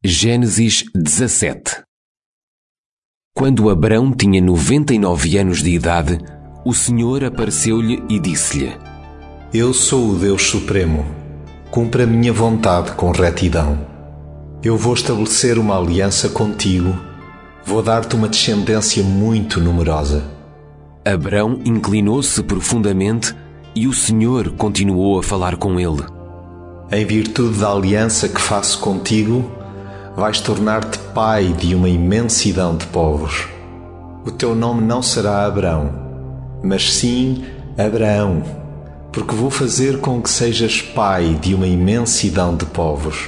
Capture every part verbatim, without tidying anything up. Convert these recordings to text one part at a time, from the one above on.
Gênesis dezassete. Quando Abrão tinha noventa e nove anos de idade, o Senhor apareceu-lhe e disse-lhe: Eu sou o Deus Supremo. Cumpra a minha vontade com retidão. Eu vou estabelecer uma aliança contigo. Vou dar-te uma descendência muito numerosa. Abrão inclinou-se profundamente e o Senhor continuou a falar com ele. Em virtude da aliança que faço contigo, vais tornar-te pai de uma imensidão de povos. O teu nome não será Abrão, mas sim Abraão, porque vou fazer com que sejas pai de uma imensidão de povos.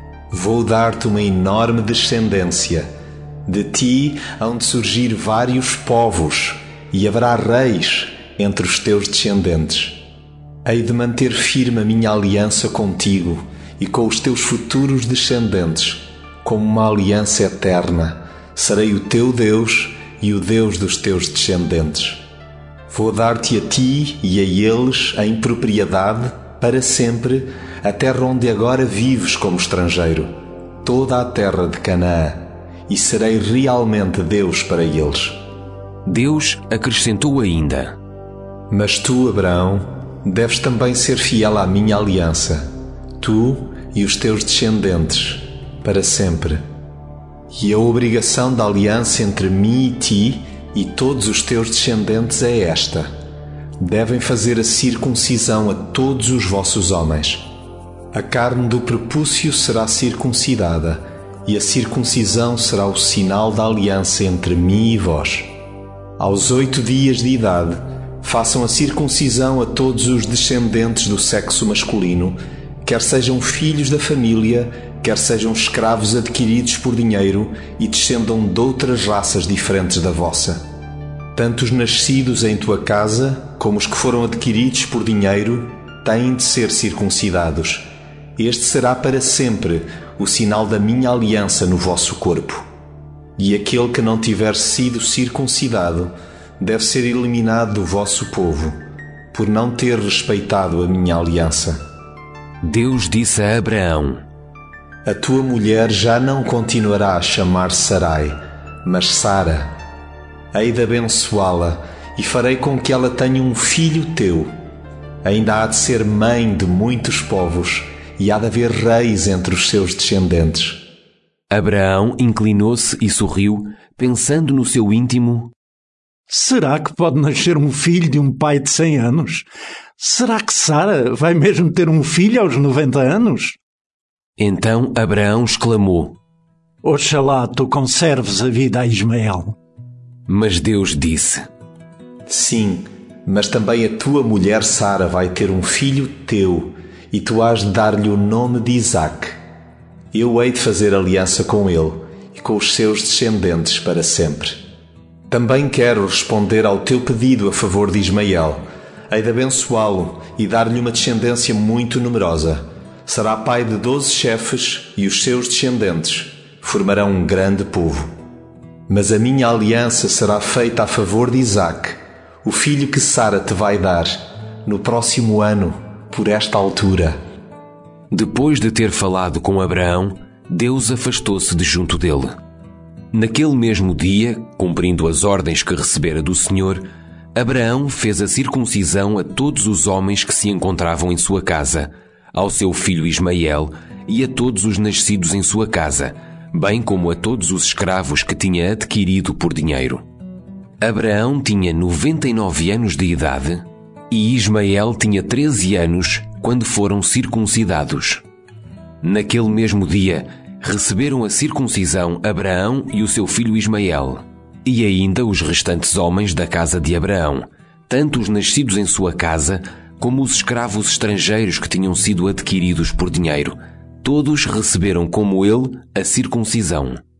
Vou dar-te uma enorme descendência. De ti hão de surgir vários povos, e haverá reis entre os teus descendentes. Hei de manter firme a minha aliança contigo e com os teus futuros descendentes, como uma aliança eterna. Serei o teu Deus e o Deus dos teus descendentes. Vou dar-te a ti e a eles em propriedade para sempre a terra onde agora vives como estrangeiro, toda a terra de Canaã, e serei realmente Deus para eles. Deus acrescentou ainda: Mas tu, Abraão, deves também ser fiel à minha aliança, tu e os teus descendentes, para sempre. E a obrigação da aliança entre mim e ti e todos os teus descendentes é esta: devem fazer a circuncisão a todos os vossos homens. A carne do prepúcio será circuncidada, e a circuncisão será o sinal da aliança entre mim e vós. Aos oito dias de idade, façam a circuncisão a todos os descendentes do sexo masculino, quer sejam filhos da família, quer sejam escravos adquiridos por dinheiro e descendam de outras raças diferentes da vossa. Tanto os nascidos em tua casa, como os que foram adquiridos por dinheiro, têm de ser circuncidados. Este será para sempre o sinal da minha aliança no vosso corpo. E aquele que não tiver sido circuncidado deve ser eliminado do vosso povo, por não ter respeitado a minha aliança. Deus disse a Abraão: A tua mulher já não continuará a chamar-se Sarai, mas Sara. Hei de abençoá-la e farei com que ela tenha um filho teu. Ainda há de ser mãe de muitos povos, e há de haver reis entre os seus descendentes. Abraão inclinou-se e sorriu, pensando no seu íntimo: Será que pode nascer um filho de um pai de cem anos? Será que Sara vai mesmo ter um filho aos noventa anos? Então Abraão exclamou: Oxalá tu conserves a vida a Ismael. Mas Deus disse: Sim, mas também a tua mulher Sara vai ter um filho teu, e tu hás de dar-lhe o nome de Isaque. Eu hei de fazer aliança com ele e com os seus descendentes para sempre. Também quero responder ao teu pedido a favor de Ismael. Hei de abençoá-lo e dar-lhe uma descendência muito numerosa. Será pai de doze chefes e os seus descendentes formarão um grande povo. Mas a minha aliança será feita a favor de Isaque, o filho que Sara te vai dar, no próximo ano, por esta altura. Depois de ter falado com Abraão, Deus afastou-se de junto dele. Naquele mesmo dia, cumprindo as ordens que recebera do Senhor, Abraão fez a circuncisão a todos os homens que se encontravam em sua casa, ao seu filho Ismael e a todos os nascidos em sua casa, bem como a todos os escravos que tinha adquirido por dinheiro. Abraão tinha noventa e nove anos de idade e Ismael tinha treze anos quando foram circuncidados. Naquele mesmo dia, receberam a circuncisão Abraão e o seu filho Ismael, e ainda os restantes homens da casa de Abraão, tanto os nascidos em sua casa, como os escravos estrangeiros que tinham sido adquiridos por dinheiro. Todos receberam como ele a circuncisão.